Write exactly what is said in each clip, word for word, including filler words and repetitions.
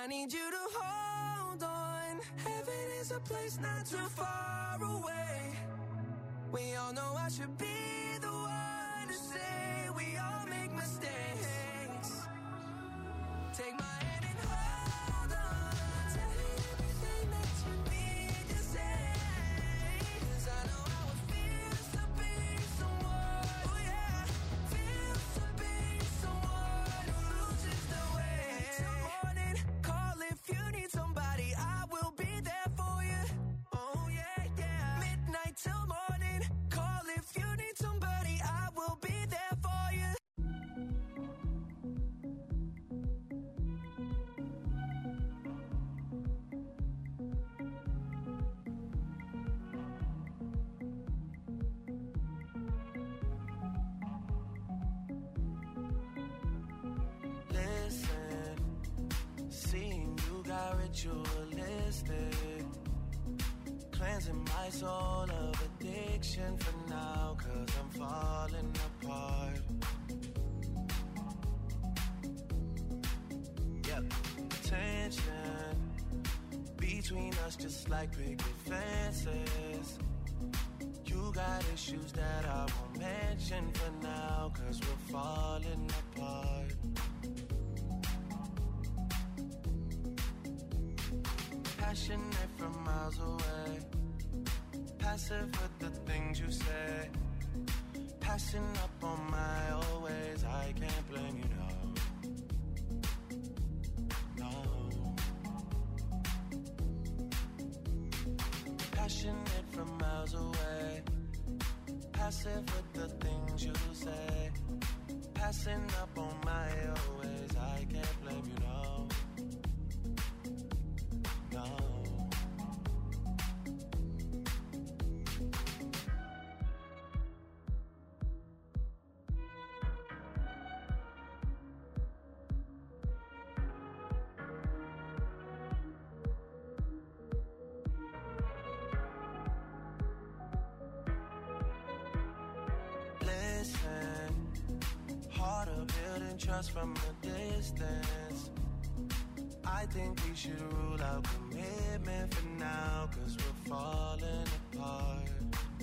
need you to hold on. Heaven is a place not too far away. We all know I should be the one to say we all make mistakes. Take my hand and hold on. Tell me everything that you need to say. 'Cause I know how it feels to be someone, oh yeah, feels to be someone who loses the way. Till morning, call if you need somebody, I will be there for you. Oh yeah, yeah. Midnight till morning, call if you need somebody, I will be there for you. Listen, seeing you got ritualistic, cleansing my soul of addiction for now, 'cause I'm falling apart. Yep, tension between us just like picket fences. You got issues that I won't mention for now, 'cause we're falling apart. Passionate from miles away, passive with the things you say, passing up on my old ways. I can't blame you, no, no. Passionate from miles away, passive with the things you say, passing up on my old ways. I can't blame you, no, no. Listen, harder building trust from a distance. I think we should rule out commitment for now, 'cause we're falling apart.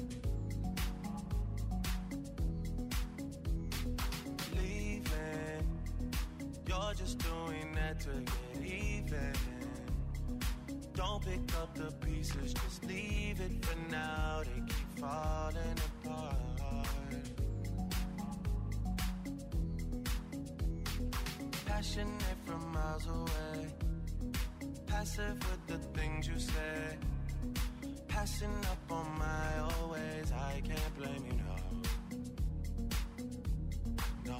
Leaving, you're just doing that to get even. Don't pick up the pieces, just leave it for now. They keep falling apart. Passionate from miles away, passive with the things you say, passing up on my old ways. I can't blame you, no, no.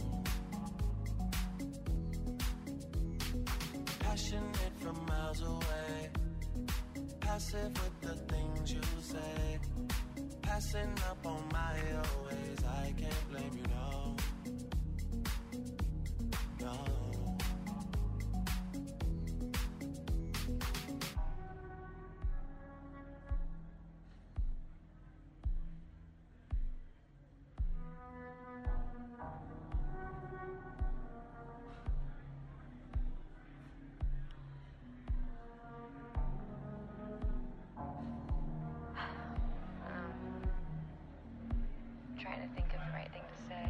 Passionate from miles away, passive with the things you say, passing up on my old ways. I can't blame you, no, no. Trying to think of the right thing to say.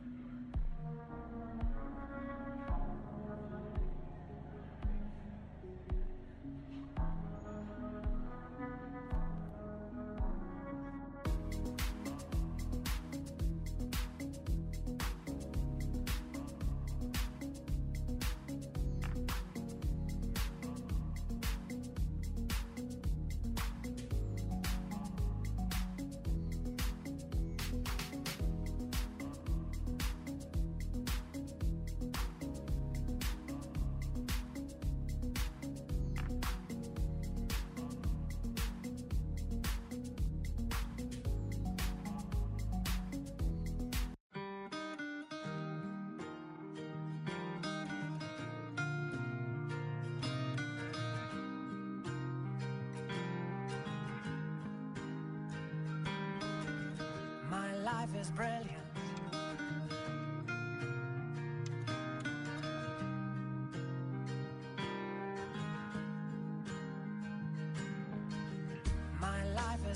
life is brilliant.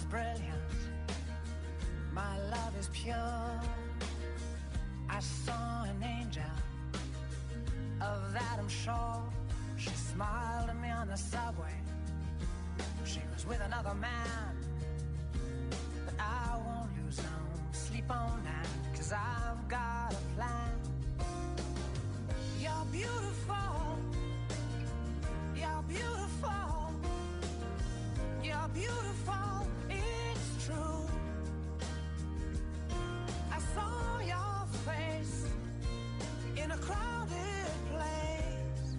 is brilliant, my love is pure. I saw an angel, of that I'm sure. She smiled at me on the subway. She was with another man, but I won't lose no sleep on that, 'cause I've got a plan. You're beautiful, you're beautiful, you're beautiful, it's true. I saw your face in a crowded place,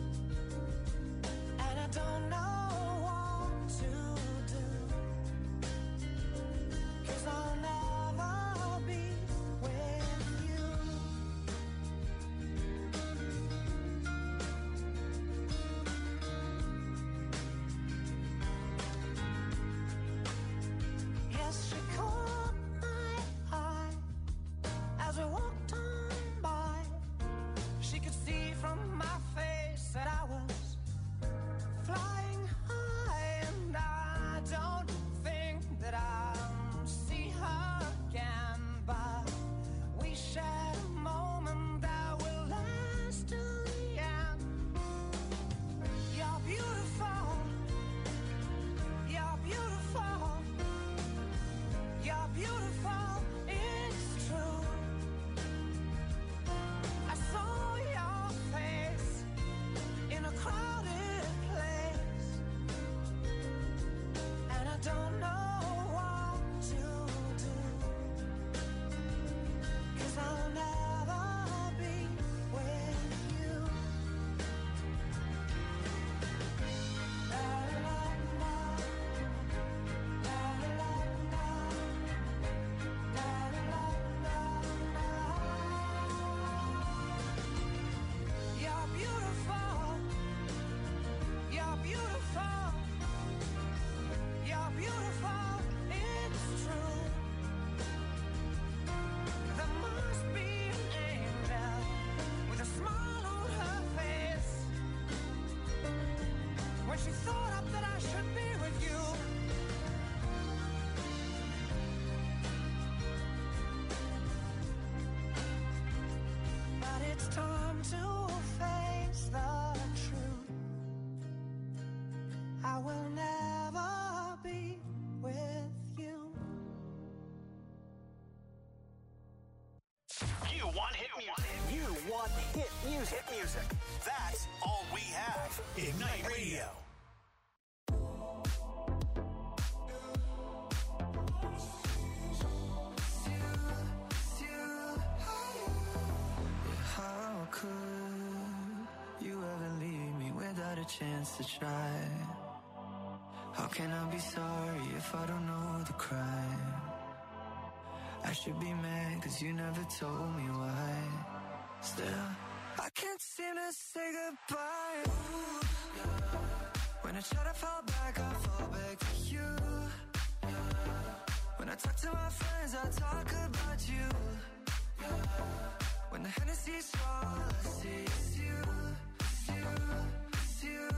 and I don't know what to do, 'cause I'll never be with you. Yes, she caught my eye as we walked on by. She could see from my face that I was flying high, and I don't think that I'll see her again, but we shared a moment that will last till the end. You're beautiful, you're beautiful, you're beautiful, it's true. I saw your face in a crowded place, and I don't know what to do, 'cause I'll never be with you. La la la la, la la la la, la la la la. You're beautiful, you're beautiful, you're beautiful, it's true. There must be an angel with a smile on her face when she thought up that I should be with you. But it's time to face the truth. I will never be with you. You want hit music. You want hit music. Hit music. That's all we have. Ignite Radio. How could you ever leave me without a chance to try? How can I be sorry if I don't know the crime? I should be mad 'cause you never told me why. Still, I can't seem to say goodbye. Ooh, yeah. When I try to fall back, I fall back to you. Yeah. When I talk to my friends, I talk about you. Yeah. When the Hennessy's all I see is you, it's you, it's you.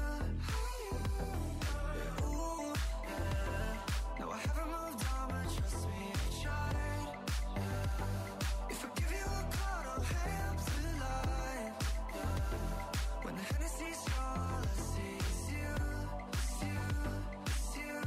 Yeah, ooh, yeah. No, I haven't moved on, but trust me, I tried. Yeah. If I give you a call, don't hang up the line. Yeah. When the Hennessy's all I see is you, it's you, it's you.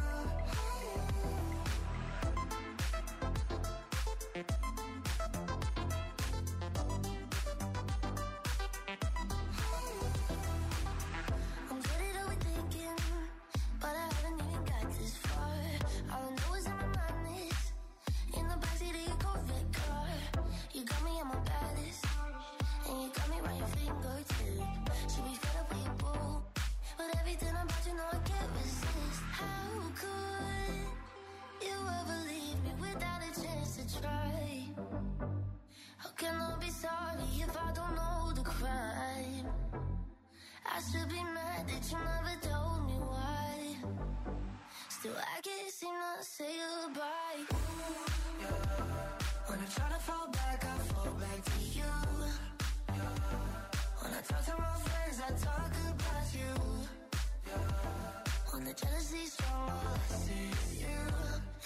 I'm good at overthinking, but I haven't even got this far. All I know is in my mind is in the backseat of your Corvette car. You got me at my baddest, and you got me right your fingertip. Should be fed up with your boo, but everything about you know I can't resist. How could you ever leave me without a chance to try? How can I be sorry if I don't know the crime? I should be mad that you never told me why. Still, I can't seem to say goodbye. Ooh, Yeah. When I try to fall back, I fall back to you. Yeah. When I talk to my friends, I talk about you. Yeah. when the jealousy's strong, all I see is you.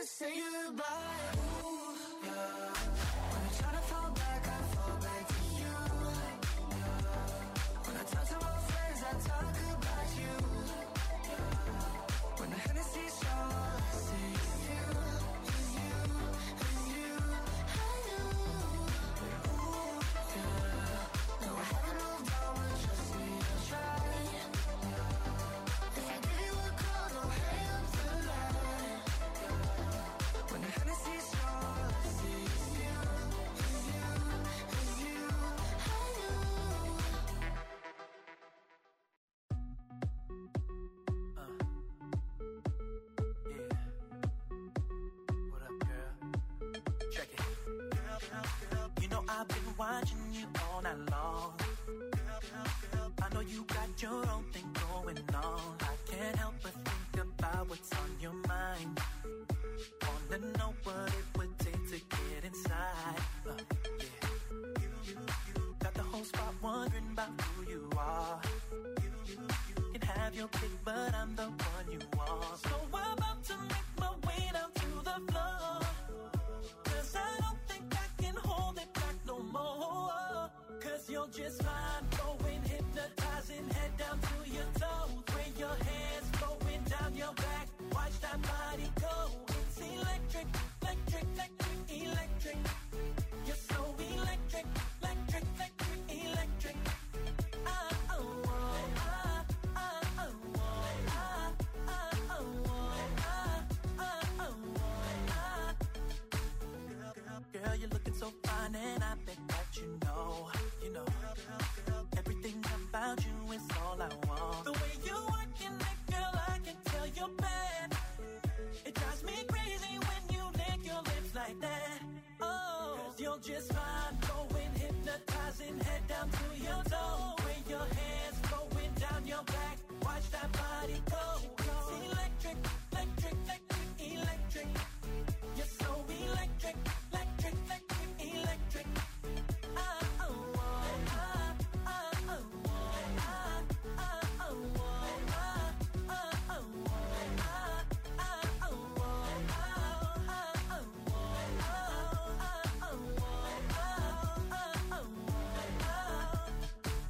say goodbye. Ooh, yeah. When I try to fall back, I fall back to you. When I talk to my friends, I talk about you. When the Hennessy's strong, I say it's you, it's you, it's you. I do. Ooh, yeah. No, I haven't moved on, but trust me, I'll try. If I give you a call, don't hang up the line. When the Hennessy's strong, I say it's you, it's you, it's you. I do. What up, girl? Check it. You know I've been watching you all night long. I know you got your own thing going on. I can't help but think about what's on your mind. Wanna know what it would take to get inside. Uh, yeah. Got the whole spot wondering about who you are. Can have your pick, but I'm the one you want. So I'm about to make my way down to the floor. Cause I don't think I can hold it back no more. Cause you're just fine, going hypnotizing, head down to your toes. Where your hands flowing down your back, watch that body go. It's electric, electric, electric, electric. You're so electric, electric, electric, electric. Ah, oh, oh, ah, ah, oh, oh, ah, ah, oh, oh, ah, ah, oh, oh, ah. Girl, you're looking so fine, and I bet that you know, you know, everything about you is all I want. The way you working it, girl, I can tell you're bad. It drives me crazy when you lick your lips like that. Oh, cause you're just fine, going hypnotizing, head down to your toe. Where your hands flowing down your back, watch that body go. It's electric, electric, electric, electric. You're so electric, electric, electric, electric. Ah, oh, oh, ah, ah, oh, oh, ah, ah, oh, oh, ah, ah, oh, oh, ah, ah, oh, oh, ah, ah, oh, oh, ah, ah, oh, oh, ah, ah, oh,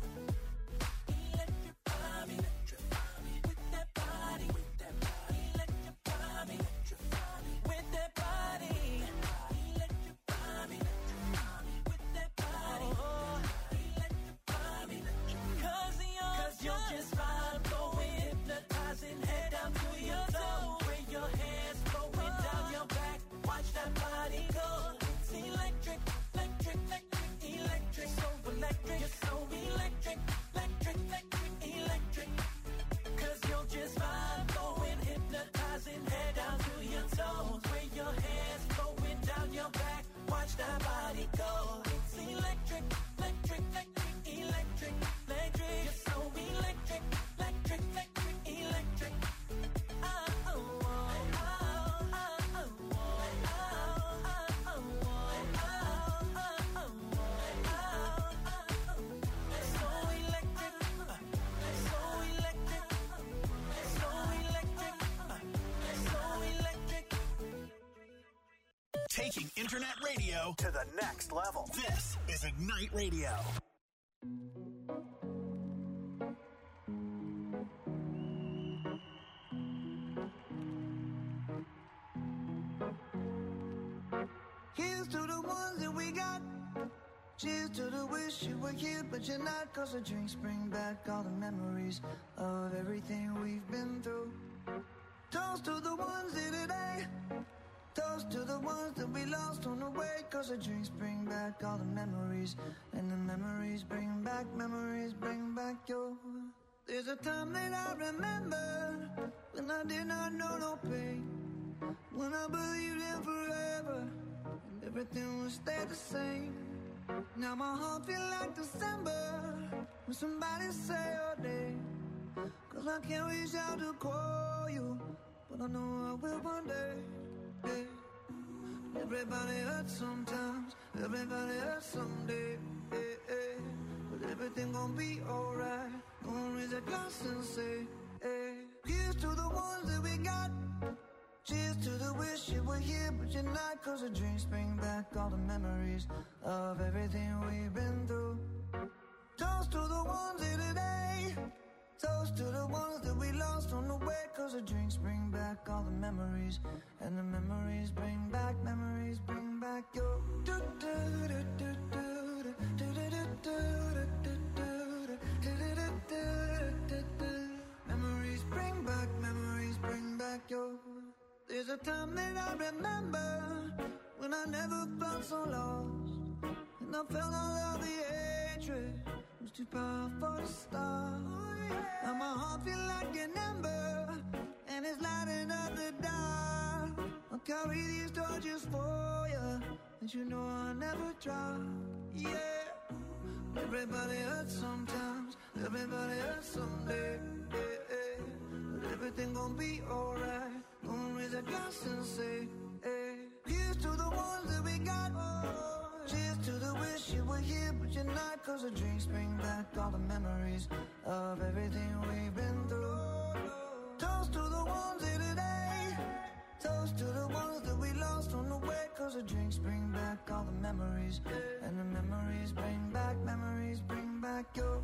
electrify me, electrify me with that body, with that body, electrify me, electrify me with that body, electrify me, electrify me with that body, electrify me, cause you're, cause you're just fine, going hypnotizing, head down to your toe, where your hands flowing down your back, watch that body go. It's electric, electric, electric, electric, so electric, you're so electric, electric, electric, electric. Cause you're just fine, going hypnotizing, head down to your toes, where your hands flowing down your back, watch that body go. It's electric, electric, electric, electric, electric. You're so electric, electric, electric, electric. Ah, oh, oh, ah, ah, oh, oh, ah, ah, oh, oh, ah, ah, oh, oh, ah, ah, oh. So electric, uh, so electric, so electric, uh, so electric. Taking internet radio to the next level. This is Ignite Radio. Here's to the ones that we got. Cheers to the wish you were here, but you're not. Cause the drinks bring back all the memories of everything we've been through. Toast to the ones here today. Toast to the ones that we lost on the way. Cause the drinks bring back all the memories. And the memories bring back, memories bring back your. There's a time that I remember when I did not know no pain. When I believed in forever and everything would stay the same. Now my heart feel like December when somebody say your name. Cause I can't reach out to call you, but I know I will one day. Yeah. Everybody hurts sometimes, everybody hurts someday. Yeah, yeah. But everything gon' be alright. Gonna raise a glass and say, hey. Here's to the ones that we got. Cheers to the wish you were here. cause the drinks bring back all the memories of everything we've been through. Toast to the ones here today. Toast to the ones that we lost on the way, cause the drinks bring back all the memories, and the memories bring back, memories bring back your memories bring back, memories bring back your. There's a time that I remember when I never felt so lost, and I felt all of the hatred was too powerful to stop. Now my heart feel like an ember, and it's lighting up the dark. I'll carry these torches for you, and you know I'll never drop. Yeah, everybody hurts sometimes, everybody hurts someday. Yeah, yeah. But everything gon' be alright. Gonna raise a glass and say, hey, here's to the ones that we got. Cheers to the wish you were here, but you're not, cause the drinks bring back all the memories of everything we've been through. Toast to the ones here today. Toast to the ones that we lost on the way, cause the drinks bring back all the memories, and the memories bring back, memories bring back your.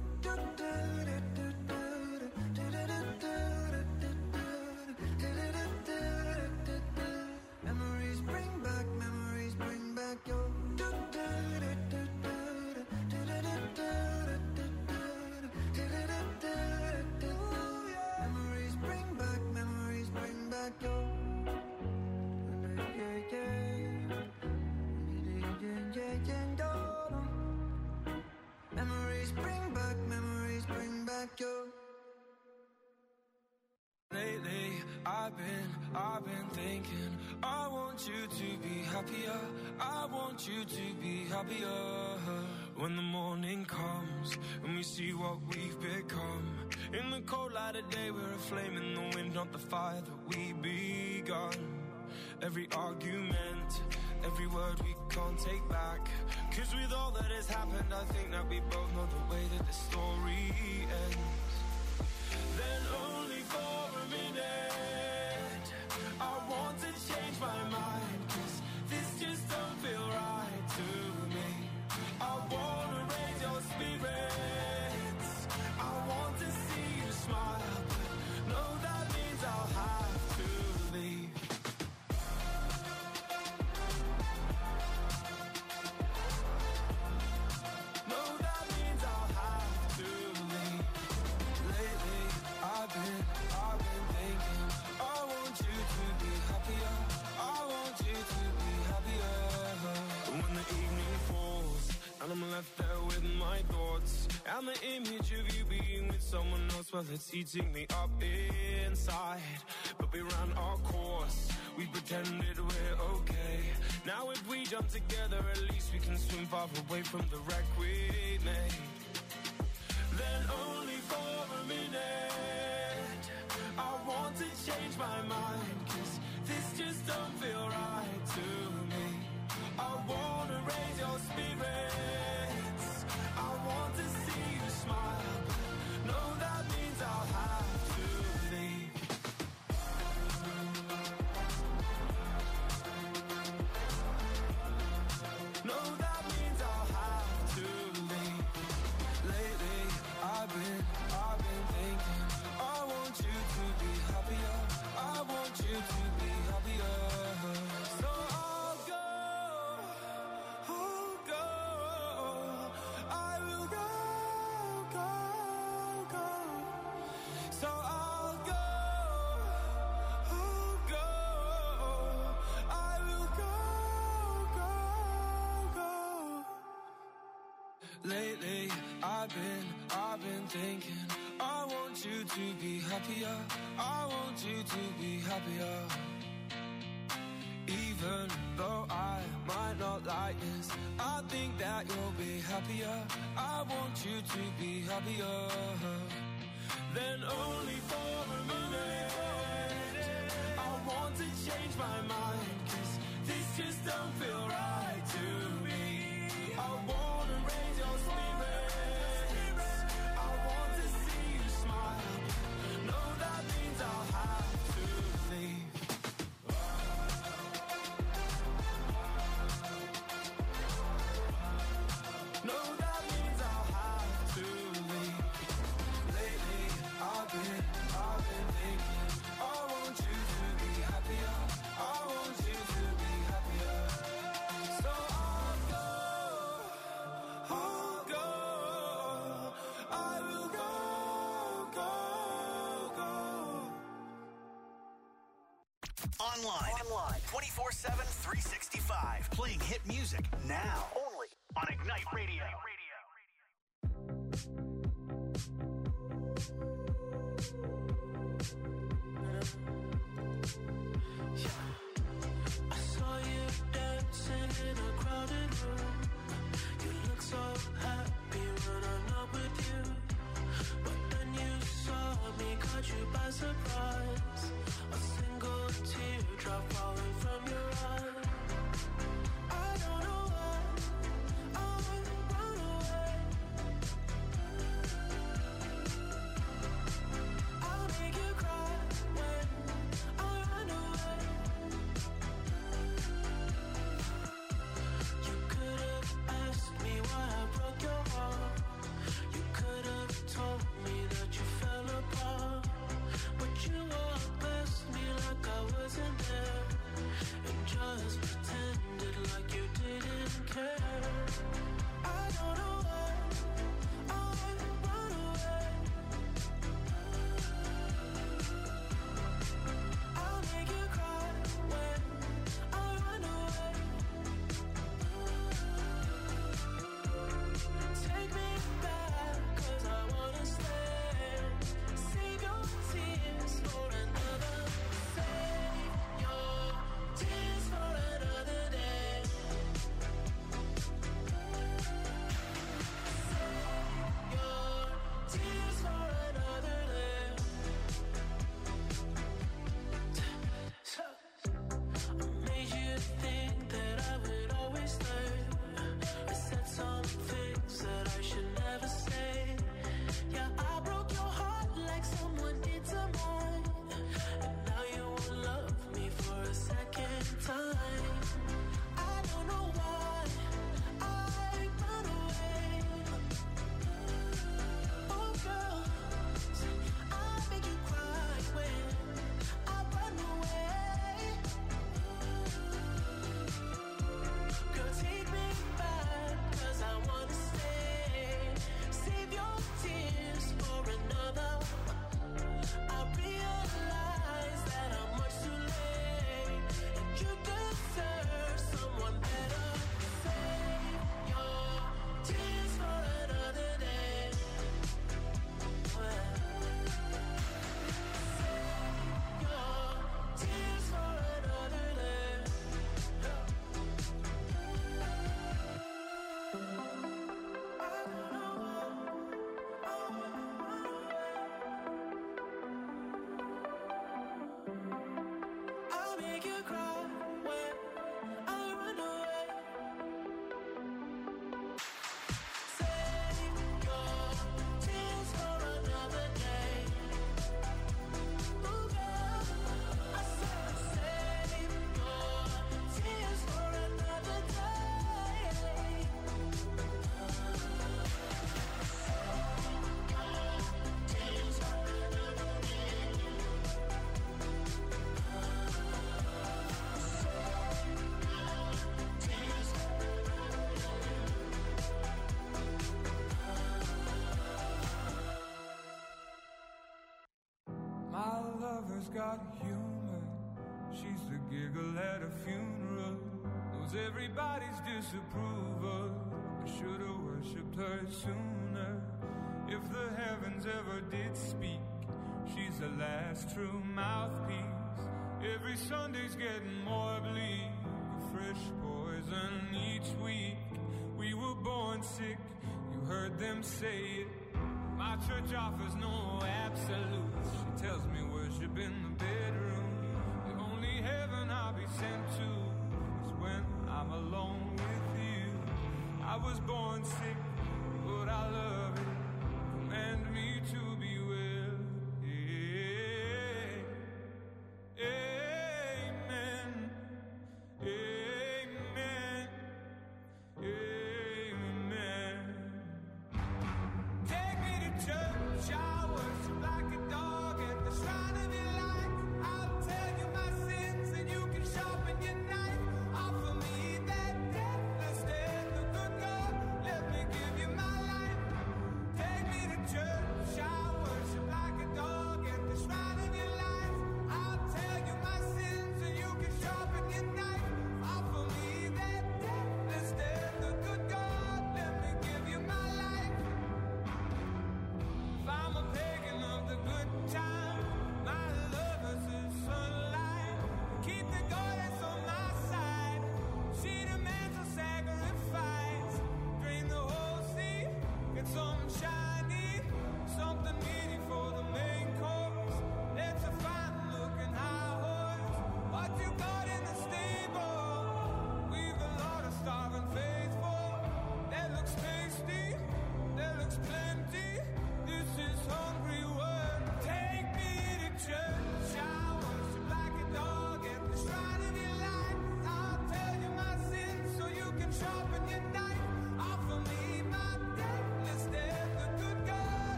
Memories bring back, memories bring back your. Memories bring back, memories bring back your. Memories bring back, memories bring back your. Lately, I've been, I've been thinking, I want you to be happier, I want you to be happier. When the morning comes, and we see what we've become, in the cold light of day, we're a flame in the wind, not the fire that we begun. Every argument, every word we can't take back, cause with all that has happened, I think that we both know the way that the story ends. Then only for a minute, I want to change my mind, cause this just don't feel right to me. I wanna raise your spirits, I want to see you smile, but no, that means I'll have to leave. No, that means I'll have to leave. Lately, I've been, I've been thinking, I want you to be happier, I want you to be happier. When the evening falls, and I'm left there with my thoughts, and the image of you being with someone else, well, it's eating me up inside. But we ran our course, we pretended we're okay. Now if we jump together, at least we can swim far away from the wreck we made. Then only for a minute, I want to change my mind, cause this just don't feel right to me. I wanna raise your spirits, I want to see you smile, but no, that means I'll have to leave. No, that means I'll have to leave. Lately, I've been, I've been thinking, I want you to be happier, I want you to be happier. So I'll go, I'll go, I will go, go, go. So I'll go, I'll go, I will go, go, go. Lately, I've been, I've been thinking, I want you to be happier, I want you to be happier. Even though I might not like this, I think that you'll be happier, I want you to be happier. Then only for a minute, I want to change my mind, cause this just don't feel right to me. I wanna raise your spirits, I want to see you smile, no, that means I'll have to leave. Playing hit music now. Only on Ignite Radio. I saw you dancing in a crowded room. You look so happy when I'm not with you. But then you saw me, caught you by surprise. A single teardrop falling from your eye. I don't know why I run away. I'll make you cry when I run away. You could have asked me why I broke your heart. You could have told me that you fell apart. But you walked past me like I wasn't there, and just pretended like you didn't care. I don't know why I run away. I'll make you cry when I run away. Take me back, 'cause I wanna stay. Save your tears for another. Save your tears for another day. Save your tears for another day. I made you think that I would always stay. I said some things that I should never say. Yeah, I broke your heart like someone did to mine. And now you won't love me for a second time. I don't know why I run away. Oh girl, I make you cry when I run away. Girl, take me back, 'cause I wanna stay. Save your tears for another. I realize that I'm much too late, and you deserve someone better. Save your tears for another day. Save your tears for another day. I'll make you cry when I run away. Save your tears for another day. Ooh, girl, I said save your tears for another day. Tears for another day. My lover's got humor. She's the giggle at a funeral. Knows everybody's disapproval. I should've worshipped her sooner. If the heavens ever did speak, she's the last true mouthpiece. Every Sunday's getting more bleak. A fresh poison each week. We were born sick, you heard them say it. My church offers no absolutes. She tells me worship in the bedroom. The only heaven I'll be sent to is when I'm alone with you. I was born sick, but I love it. Command me to be well. Amen. Amen. Amen. Take me to church, I worship like a dog at the shrine of your light. I'll tell you my sins and you can sharpen your knife. Offer me that deathless death, the good God. Let me give you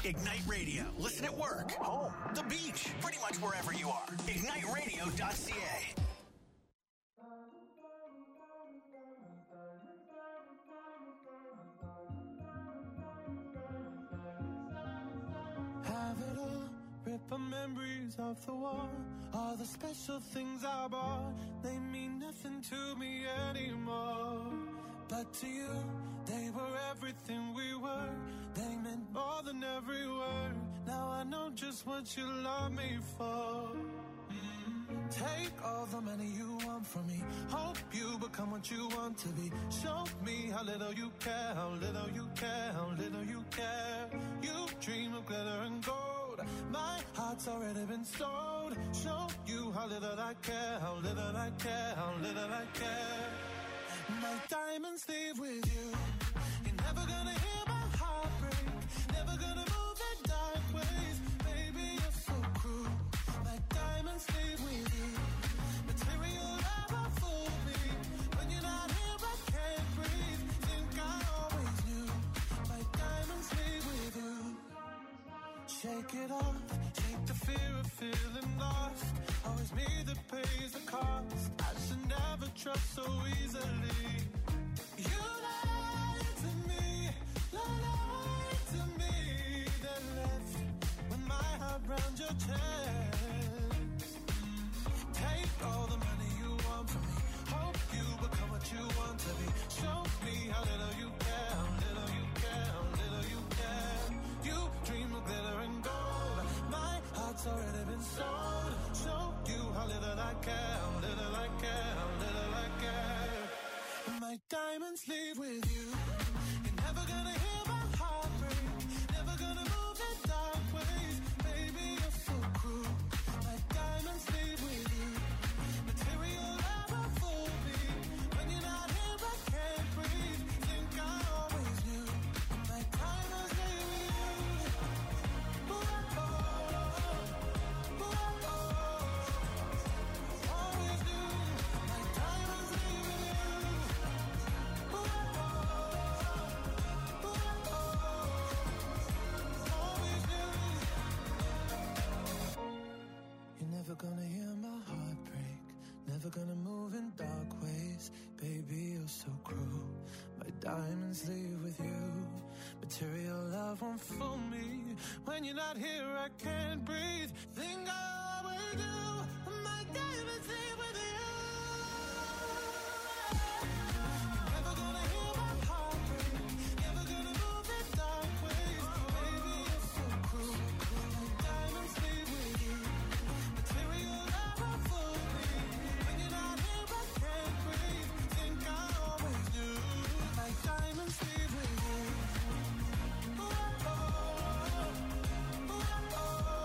Ignite Radio. Listen at work, home, the beach, pretty much wherever you are. ignite radio dot c a. Have it all, rip the memories of the war. All the special things I bought, they mean nothing to me anymore. But to you, they were everything we were. They meant more than every word. Now I know just what you love me for. Mm. Take all the money you want from me. Hope you become what you want to be. Show me how little you care, how little you care, how little you care. You dream of glitter and gold. My heart's already been sold. Show you how little I care, how little I care, how little I care. My diamonds leave with you. You're never gonna hear my heart break. Never gonna move in dark ways. Baby, you're so cruel. My diamonds leave with you. Material never fooled me. When you're not here, I can't breathe. Think I always knew. My diamonds leave with you. Shake it off. Shake the fear of feeling lost. Always me that pays the cost. I should never trust so easily. You lied to me, lied to me. Then left with my heart round your chest. Take all the money you want from me. Hope you become what you want to be. Show me how little you care, how little you care, how little you care. You dream of glitter and gold. My heart's already been sold. Show you how little I care, how little I care, how little I care. My diamonds leave with you. You're never gonna hear my heart break. Never gonna move in dark ways. Baby, you're so cruel. My diamonds leave with you. Material never fooled me. When you're not here, I can't breathe. Think I always knew. My diamonds leave with you. Ooh, oh, ooh, oh, always knew. My diamonds leave with you. You're never gonna hear my heart break. Never gonna move in dark ways. Baby, you're so cruel. My diamonds leave with you. Material love won't fool me. When you're not here, I can't breathe. Think I always do. My diamonds leave with you. Never gonna hear my heart break. Never gonna move in dark ways. Baby, you're so cruel. My diamonds leave with you. Material never fooled me. When you're not here, I can't breathe. Think I always knew. My diamonds leave with you. Ooh, oh, ooh, oh,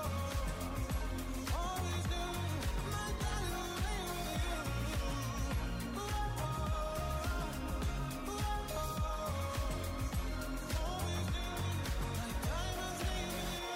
always knew. My diamonds leave with you. Ooh, oh, ooh, oh, always knew. My diamonds leave with you.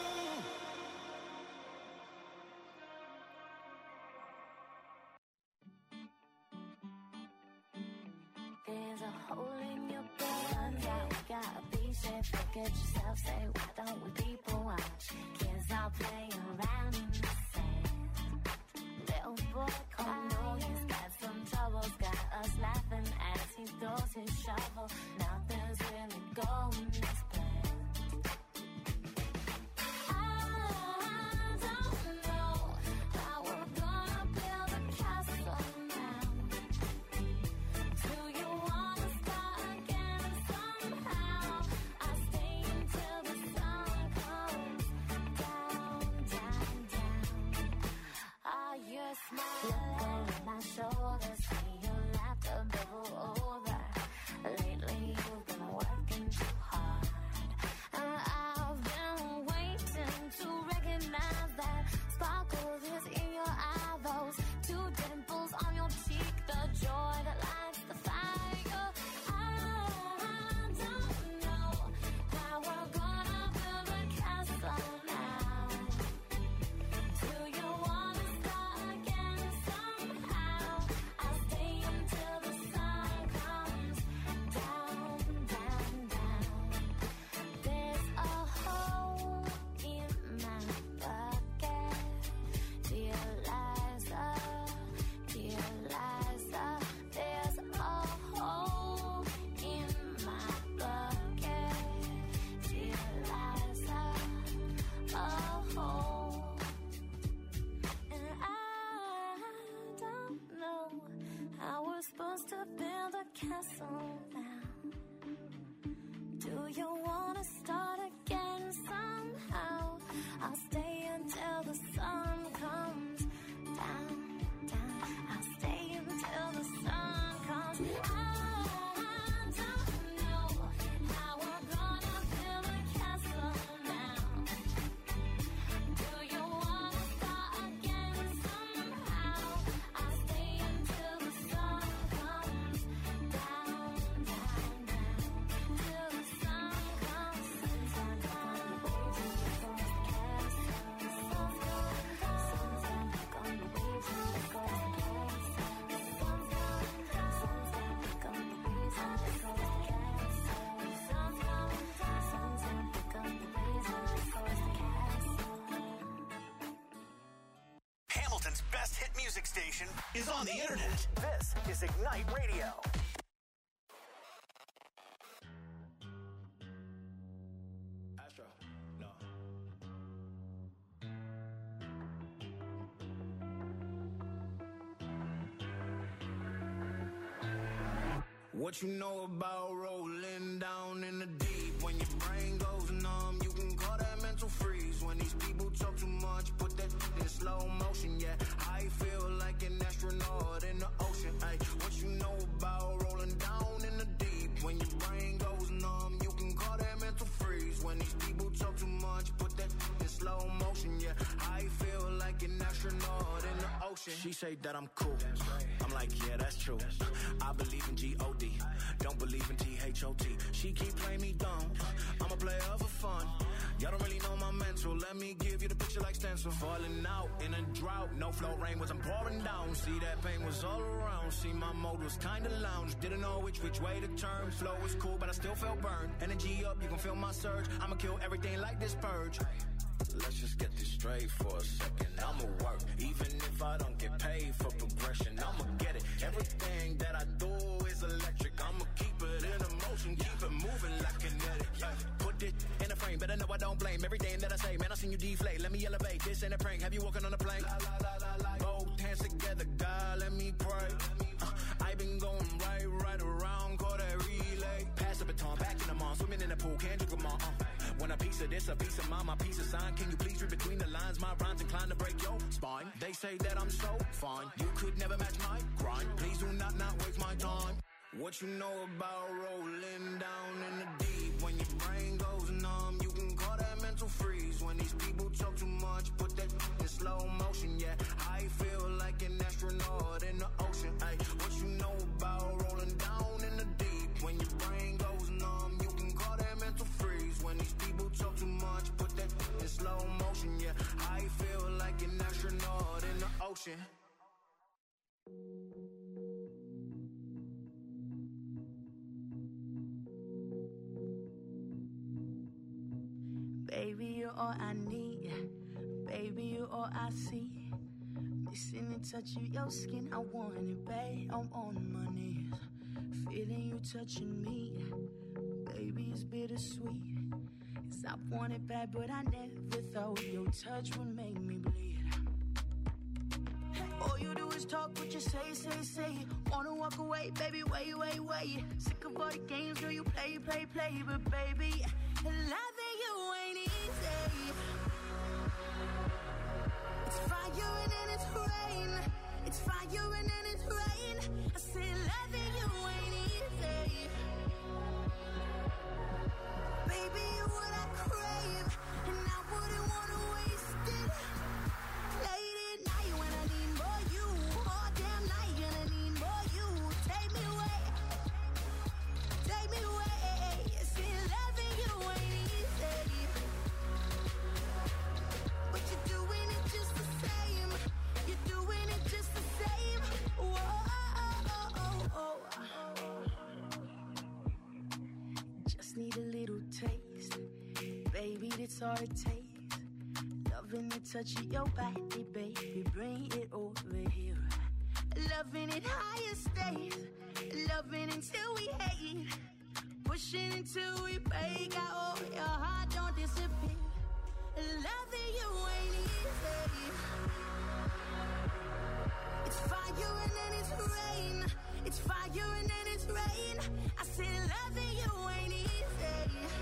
There's a hole in your brain. Turns out we got a piece. Look at yourself, say, why don't we people watch? Kids all playing around in the sand. Little boy called, know he's got some troubles. Got us laughing as he throws his shovel. Nothing's really going as planned. I don't know how we're gonna build a castle now. Do you wanna start again somehow? I stay until the sun comes down, down, down. Are you smiling? Look over my shoulder, see your laughter bubble over. Lately castle now. Do you wanna start again somehow? I'll stay until the sun comes down, down. I'll stay until the sun comes down. Hamilton's best hit music station is on the internet. This is Ignite Radio. Astro, no. What you know about rolling down in the deep? When your brain goes numb, you can call that mental freeze. When these people talk too much, put that in slow motion, yeah. I feel like an astronaut in the ocean, ay. What you know about rolling down in the deep? When your brain goes numb, you can call that mental freeze. When these people talk too much, put that in slow motion, yeah. I feel like an astronaut in the ocean. She say that I'm cool. I'm like, yeah, that's true. I believe in G O D. Don't believe in T H O T. She keep playing me dumb. I'm a player for fun. Y'all don't really know my mental. Let me give you the picture like stencil. Falling out in a drought. No flow rain wasn't pouring down. See, that pain was all around. See, my mode was kinda lounge. Didn't know which which way to turn. Flow was cool, but I still felt burned. Energy up, you can feel my surge. I'ma kill everything like this purge. Let's just get this straight for a second. I'ma work, even if I don't get paid for progression. I'ma get it. Everything that I do is electric. I'ma keep it in motion, keep it moving like kinetic. Put it in a frame, better know I don't blame everything that I say. Man, I seen you deflate. Let me elevate. This ain't a prank. Have you walking on a plane? Both hands together, God, let me pray. Uh, I been going right, right around, call that relay. Pass the baton, back in the mall, swimming in the pool, can't drink them all. Uh. Want a piece of this, a piece of mine, my piece of sign. Can you please read between the lines? My rhymes inclined to break your spine. They say that I'm so fine. You could never match my grind. Please do not not waste my time. What you know about rolling down in the deep? When your brain goes numb, you can call that mental freeze. When these people talk too much, put that in slow motion, yeah. I feel like an astronaut in the ocean, ay. What you know about rolling down in the deep? When your brain goes numb, you can call that mental freeze. When these people talk too much, put that in slow motion, yeah. I feel like an astronaut in the ocean. Baby, you're all I need. Baby, you're all I see. Missing the touch of your skin, I want it, babe. I'm on my knees, feeling you touching me. Baby, it's bittersweet. 'Cause I want it bad, but I never thought your touch would make me bleed. All you do is talk, what you say, say, say. Wanna walk away, baby, wait, wait, wait. Sick of all the games, girl, you play, play, play. But baby, loving you ain't easy. It's fire and then it's rain. It's fire and then it's rain. I say loving you ain't easy. Baby, you're what I crave, and I wouldn't wanna waste it. Late at night when I need more you, all damn night and I need more you. Take me away, take me away. See, loving you ain't easy, but you're doing it just the same. You're doing it just the same. Whoa, oh, oh, oh. Just need a little taste, baby, that's all it takes. Loving the touch of your body, baby, bring it over here. Loving it higher stays, loving until we hate. Pushing until we break out, oh, your heart don't disappear. Loving you ain't easy. It's fire and then it's rain. It's fire and then it's rain. I said loving you ain't easy.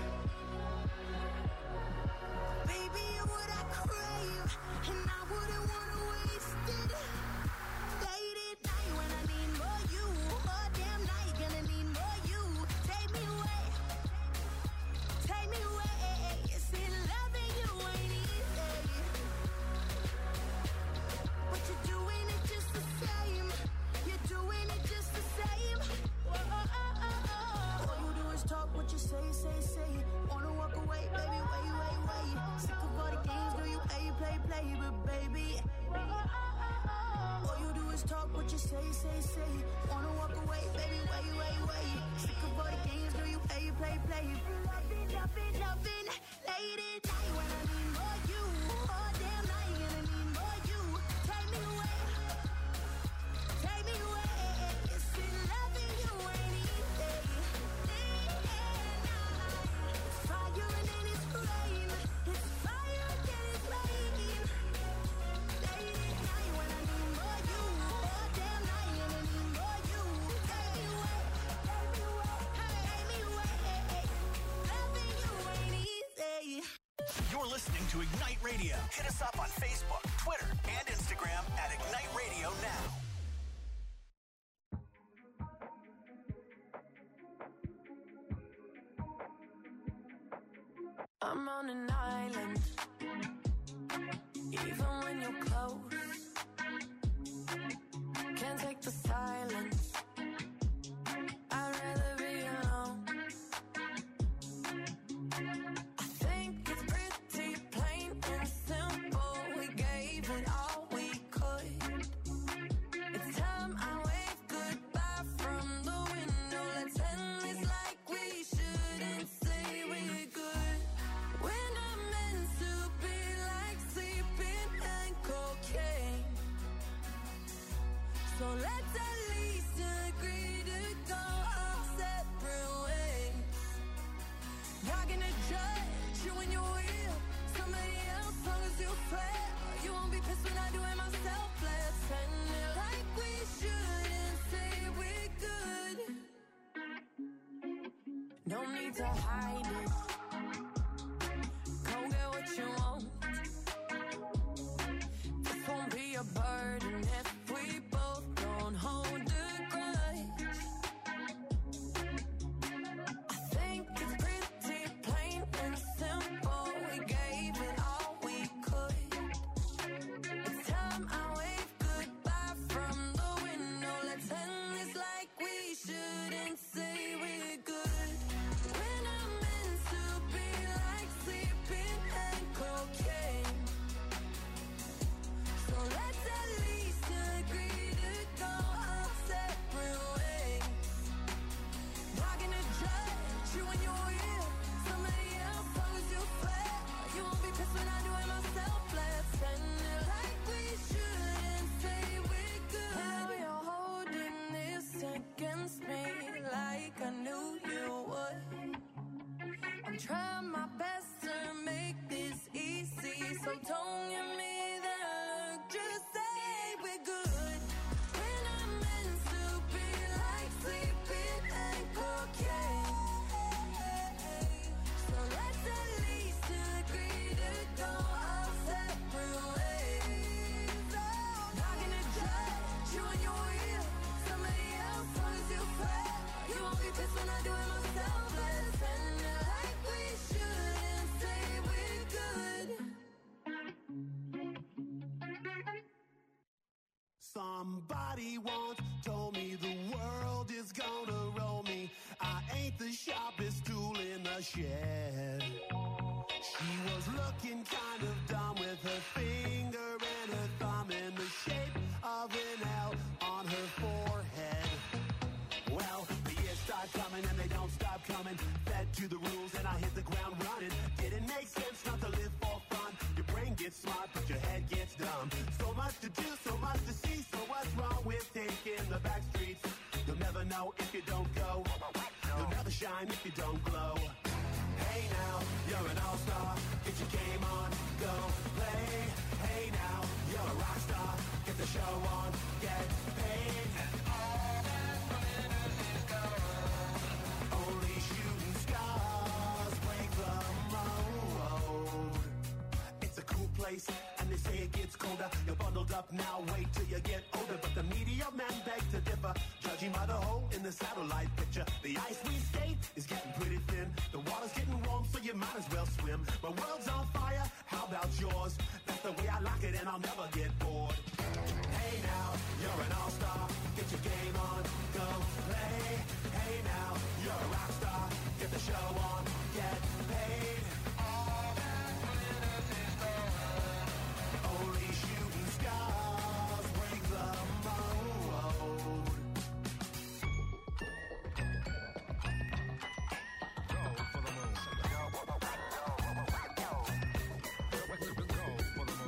Baby, you're what I crave, and I wouldn't wanna waste it. Late at night when I need more you, all damn night gonna need more you. Take me away, take me away. See, loving you ain't easy, but you're doing it just the same. You're doing it just the same. Whoa, oh, oh, oh. All you do is talk what you say, say, say. Wanna walk away, baby, wait, wait, wait. Sick of all the games, girl, you play, play, play, but baby. Whoa, oh, oh, oh. All you do is talk what you say, say, say. Wanna walk away, baby, wait, wait, wait. Sick of all the games, girl, you play, play, play. Loving, loving, loving. Late at night when I need more you. All damn night and I need more you. Take me away, take me away. See, loving you ain't easy. It's fire and then it's rain. It's fire and then it's rain. Late at night when I need more you. All damn night and I need more you. Take me away, take me away, take me away. Loving you ain't easy. You're listening to Ignite Radio. Hit us up on Facebook, Twitter, and Instagram at Ignite Radio Now. I'm on an island, even when you're close. Can't take the silence. I'd rather be alone. I think it's pretty plain and simple. We gave it all we could. It's time I wave goodbye from the window. Let's end this like we shouldn't say we're good. We're not meant to be like sleeping and cocaine. So let's at least agree to go our separate ways. Not gonna judge you when you're with somebody else, long as you swear. You won't be pissed when I do it myself. Let's end it like we shouldn't say we're good. No need to hide it. Go get what you want. This won't be a burden if we both don't hold a grudge. I think it's pretty plain and simple. We gave it all we could. It's time I wave goodbye from the window. Let's end this like we shouldn't say we're good. We're not meant to be like sleeping and cocaine. So let's at least agree to go our separate ways. Not gonna judge you when you're with somebody else, long as you swear. You won't be pissed when I do it myself. Let's end it like we shouldn't say we're good. Now you're holding this against me like I knew you would. I'm trying my best to make this easy, so don't give me that look. Just say we're good. We're not meant to be like sleeping and cocaine. So let's at least agree to go our separate ways. Not gonna judge you when you're with somebody else, long as you swear. You won't be pissed when I do it myself. Let's end it like we shouldn't say we're good. Somebody once told me the world is gonna roll me. I ain't the sharpest tool in the shed. She was looking kind of dumb with her finger and her thumb in the shape of an L on her forehead. Well, the years start coming and they don't stop coming. Fed to the rules and I hit the ground running. Didn't make sense not to live for fun. Your brain gets smart but your head gets dumb. So much to do, so much to see. So what's wrong with taking the back streets? You'll never know if you don't go. You'll never shine if you don't glow. Hey now, you're an all-star. Get your game on, go play. Hey now, you're a rock star. Get the show on, get paid. And all that place, and they say it gets colder. You're bundled up now, wait till you get older. But the media men beg to differ, judging by the hole in the satellite picture. The ice we skate is getting pretty thin. The water's getting warm, so you might as well swim. My world's on fire, how about yours? That's the way I like it, and I'll never get bored. Hey now, you're an all-star. Get your game on, go play. Hey now, you're a rock star. Get the show on, get paid. All that glitters is gold. Only shooting stars break the mold. Go for the moon. Go, go, go, go. Go for the moon. Go, go, go,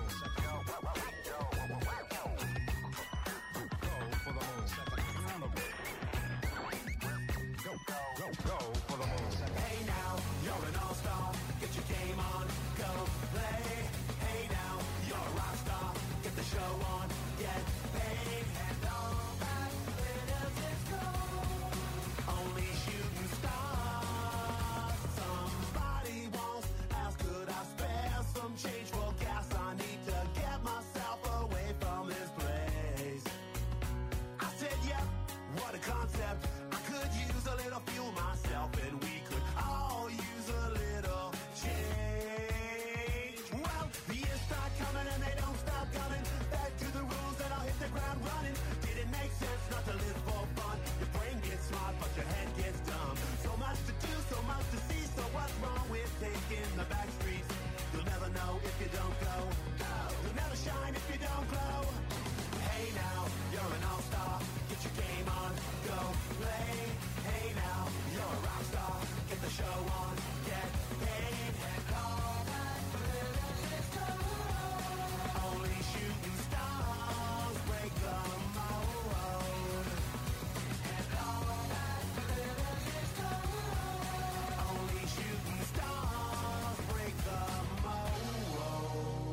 go for the moon. Hey now, you're an all-star. Get your game on, go play. Hey now, you're a rock star. Get the show on, get paid. And all that glitters is gold. Only shooting stars. Somebody once asked, could I spare some change for gas? I need to get myself away from this place. I said, yeah, what a concept. I could use a little fuel myself, and we could all use a little change. Well, the years start coming and they don't stop coming. Back to the rules and I'll hit the ground running. Did it make sense not to live for fun? Your brain gets smart, but your head gets dumb. So much to do, so much to see. So what's wrong with taking the back streets? You'll never know if you don't go. You'll never shine if you don't glow. Hey now, you're an all-star. Get your game on, go play. Hey now, you're a rock star. Get the show on, get paid. And all that glitters is gold. Only shooting stars break the mold. And all that glitters is gold. Only shooting stars break the mold.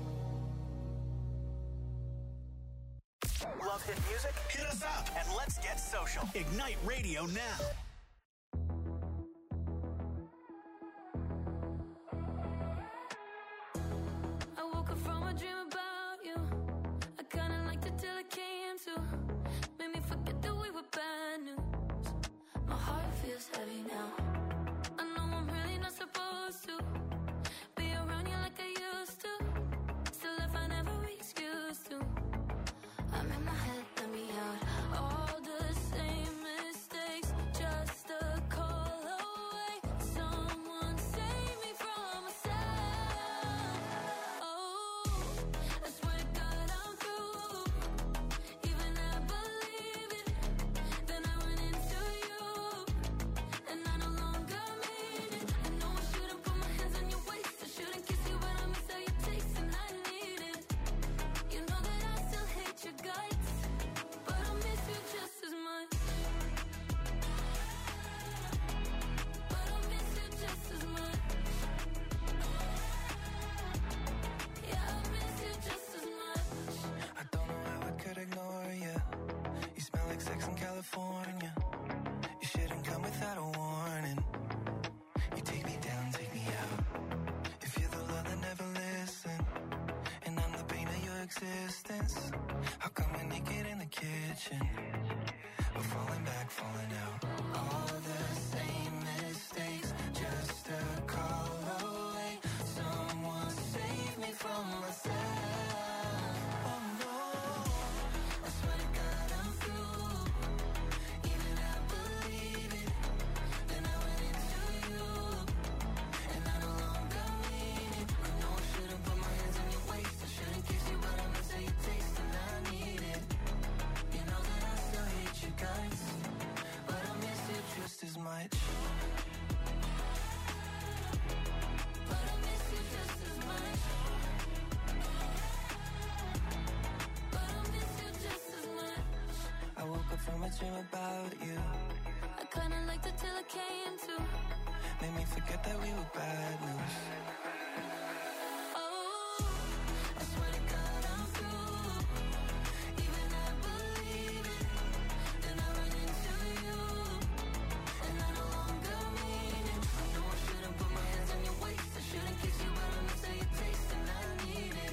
Love hit music? Hit us up and let's get social. Ignite Radio now. I woke up from a dream about you. I kinda liked it till it came to. Made me forget that we were bad news. My heart feels heavy now. I know I'm really not supposed to be around you like I used to. Still if I never excuse to. I'm in my head, let me out. All the same mistakes, just a call away. Someone save me from myself. Oh, I swear to God I'm through. Even I believe it. Then I went into you, and I no longer mean it. I know I shouldn't put my hands on your waist. I shouldn't kiss you, but I miss how you taste, and I need it. You know that I still hate your guts, but I miss you just as much. But I miss you just as much. Yeah, I miss you just as much. I don't know how I could ignore you. You smell like sex in California. You shouldn't come without a warning. You take me down, take me out. If you're the love that never listen, and I'm the pain of your existence, how come we're naked in the kitchen? We're falling back, falling out. All the same mistakes, just a call away. Someone save me from myself. Oh no, I swear to God I'm through. Even I believe it. Then I went into you, and I no longer mean it. I know I shouldn't put my hands on your waist. I shouldn't kiss you, but I miss how you taste, and I need it. You know that I still hate your guts, but I miss you just as much. But I miss you just as much. But I miss you just as much. I woke up from a dream about you. I kinda liked it till it came to. Made me forget that we were bad news. Oh, I swear to God I'm through. Even I believe it. Then I went into you, and I no longer mean it. I know I shouldn't put my hands on your waist. I shouldn't kiss you, but I miss how you taste, and I need it.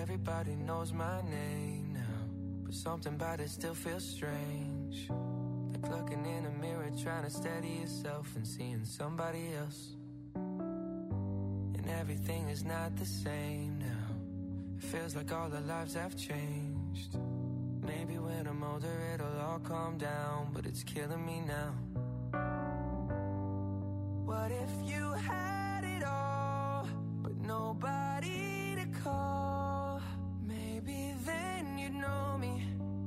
Everybody knows my name now, but something about it still feels strange. Like looking in a mirror, trying to steady yourself and seeing somebody else. And everything is not the same now. It feels like all our lives have changed. Maybe when I'm older it'll all calm down, but it's killing me now. What if you had it all, but nobody to call? Maybe then you'd know me.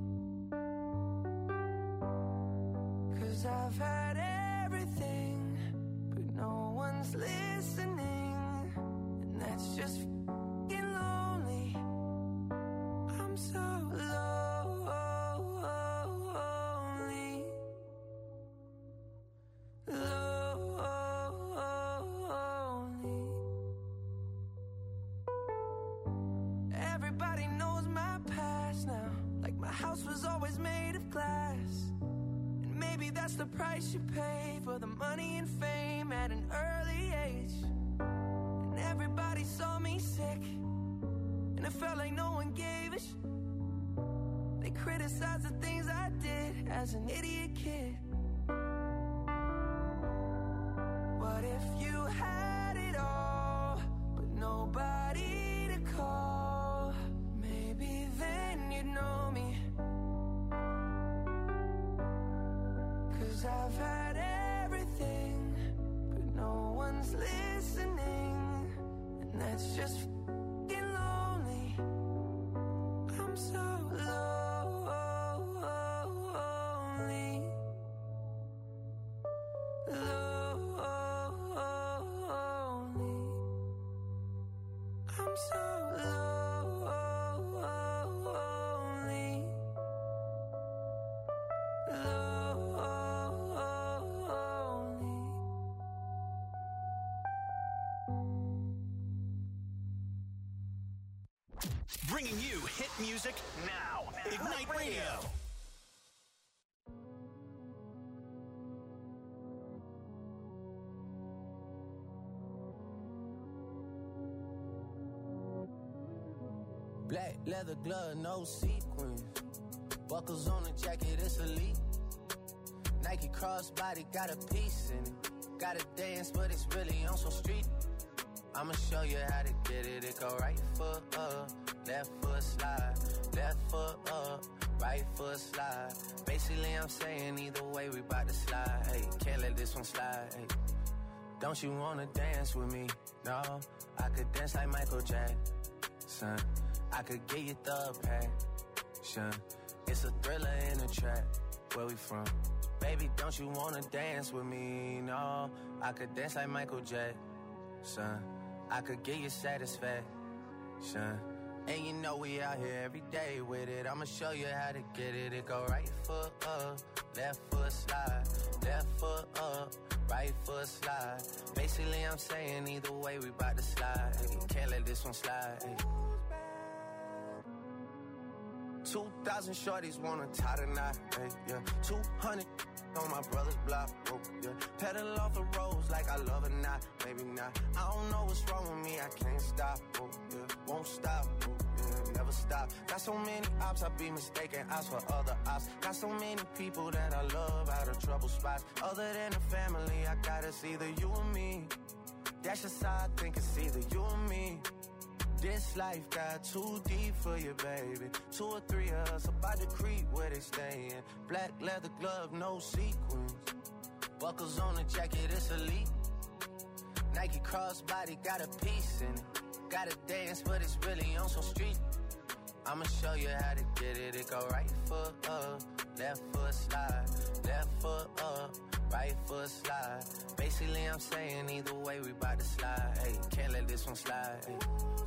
'Cause I've had everything, but no one's listening. And that's just f***ing lonely. I'm so lonely. Lonely. Everybody knows my past now. Like my house was always made of glass. And maybe that's the price you pay for the money and fame at an early age. And everybody saw me sick, and it felt like no one gave a sh**. They criticized the things I did as an idiot kid. What if you had it all, but nobody to call? Maybe then you'd know me. 'Cause I've had everything, but no one's listening. And that's just f***ing lonely. I'm so lonely. Lonely. I'm so lonely. Lonely. Bringing you hit music now. Ignite Radio. Black leather glove, no sequins. Buckles on the jacket, it's elite. Nike crossbody, got a piece in it. Gotta dance, but it's really on some street. I'ma show you how to get it. It go right foot up, left foot slide. Left foot up, right foot slide. Basically, I'm saying either way, we bout to slide. Hey, can't let this one slide. Hey, don't you wanna dance with me? No, I could dance like Michael Jackson. I could get you the passion. It's a thriller in a trap. Where we from? Baby, don't you wanna dance with me? No, I could dance like Michael Jackson. I could get you satisfaction. And you know we out here every day with it. I'ma show you how to get it. It go right foot up, left foot slide. Left foot up, right foot slide. Basically, I'm saying either way, we bout to slide. Hey, can't let this one slide. Hey. Two thousand shorties wanna tie the knot, hey, yeah. Two hundred on my brother's block, oh, yeah. Pedal off the roads like I love it, not, maybe not. I don't know what's wrong with me, I can't stop, oh, yeah. Won't stop, oh, yeah, never stop. Got so many ops, I be mistaken ops for other ops. Got so many people that I love out of trouble spots. Other than the family, I got it's either you or me. That's just how I think it's either you or me. This life got too deep for you, baby. Two or three of us about to creep where they stayin'. Black leather glove, no sequins. Buckles on the jacket, it's elite. Nike crossbody, got a piece in it. Gotta dance, but it's really on some street. I'ma show you how to get it. It go right foot up, left foot slide. Left foot up, right foot slide. Basically, I'm saying either way, we bout to slide. Hey, can't let this one slide. Hey.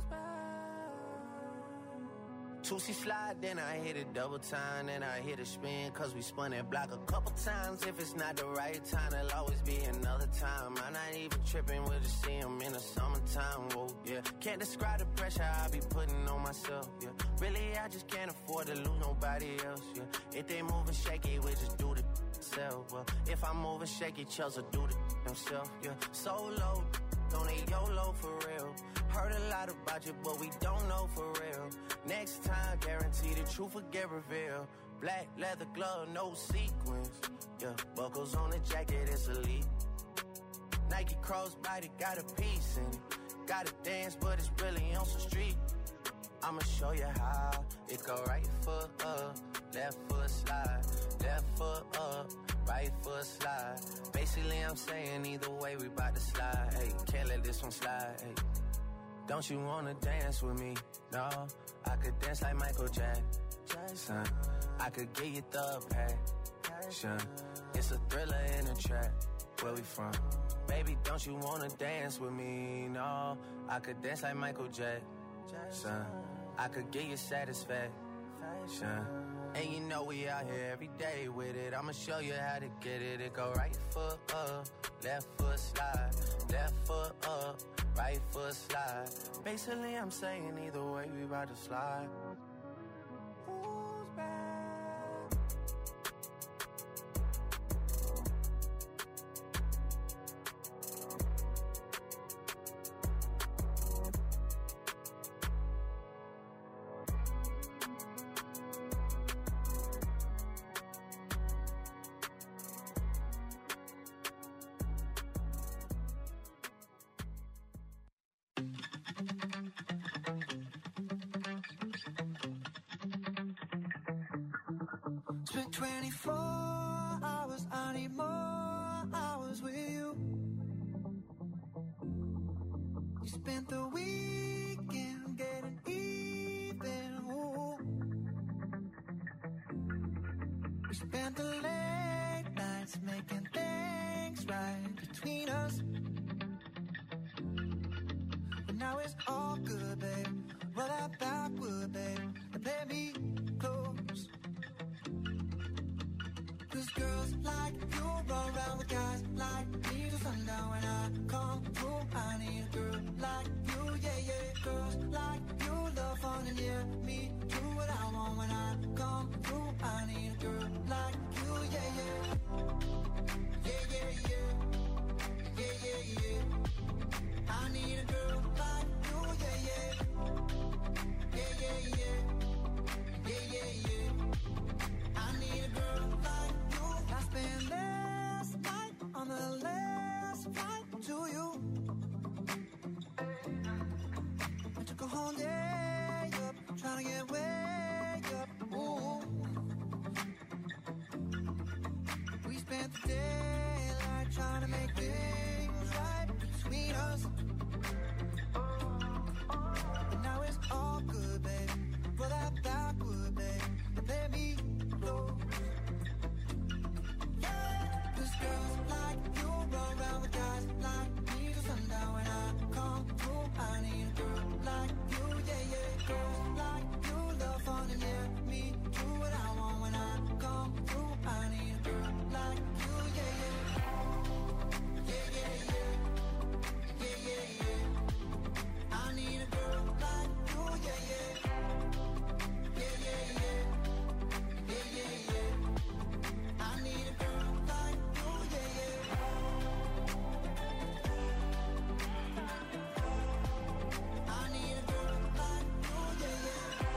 Two C slide, then I hit it double time, then I hit a spin, cause we spun that block a couple times. If it's not the right time, there'll always be another time. I'm not even tripping, we'll just see him in the summertime, whoa, yeah. Can't describe the pressure I be putting on myself, yeah. Really, I just can't afford to lose nobody else, yeah. If they moving shaky, we just do the themselves, well. If I'm moving shaky, Chelsea do the themselves, yeah. Solo, on a YOLO for real. Heard a lot about you, but we don't know for real. Next time, guarantee the truth will get revealed. Black leather glove, no sequins. Yeah, buckles on the jacket, it's elite. Nike crossbody got a piece in it. Gotta dance, but it's really on some street. I'ma show you how. It go right foot up, left foot slide. Left foot up, right foot slide. Basically, I'm saying either way, we bout to slide. Hey, can't let this one slide. Hey, don't you wanna dance with me? No, I could dance like Michael Jackson. I could get you the passion. It's a thriller in a track. Where we from? Baby, don't you wanna dance with me? No, I could dance like Michael Jackson. I could get you satisfaction. And you know we out here every day with it. I'ma show you how to get it. It go right foot up, left foot slide. Left foot up, right foot slide. Basically, I'm saying either way, we about to slide. Who's back? Spent twenty-four hours, I need more hours with you. We spent the weekend getting even, ooh. We spent the late nights making things right between us. But now it's all good, baby.